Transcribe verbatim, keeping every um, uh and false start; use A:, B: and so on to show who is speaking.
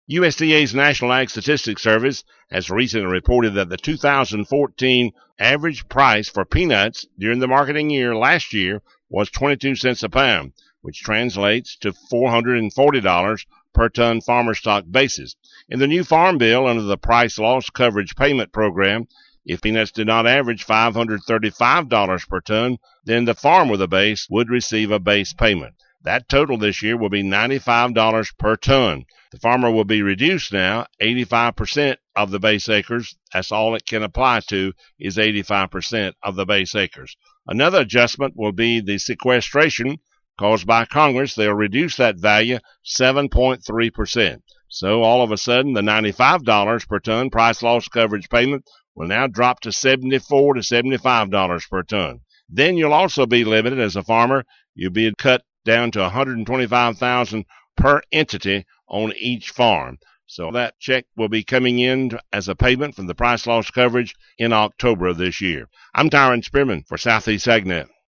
A: U S D A's National Ag Statistics Service has recently reported that the two thousand fourteen average price for peanuts during the marketing year last year was twenty-two cents a pound, which translates to four hundred forty dollars per ton farmer stock basis. In the new Farm Bill, under the Price Loss Coverage Payment Program, if peanuts did not average five hundred thirty-five dollars per ton, then the farmer with a base would receive a base payment. That total this year will be ninety-five dollars per ton. The farmer will be reduced now eighty-five percent of the base acres. That's all it can apply to is eighty-five percent of the base acres. Another adjustment will be the sequestration caused by Congress. They'll reduce that value seven point three percent. So all of a sudden, the ninety-five dollars per ton price loss coverage payment will now drop to seventy-four to seventy-five dollars per ton. Then you'll also be limited as a farmer. You'll be cut down to one hundred twenty-five thousand dollars per entity on each farm. So that check will be coming in as a payment from the price loss coverage in October of this year. I'm Tyron Spearman for Southeast AgNet.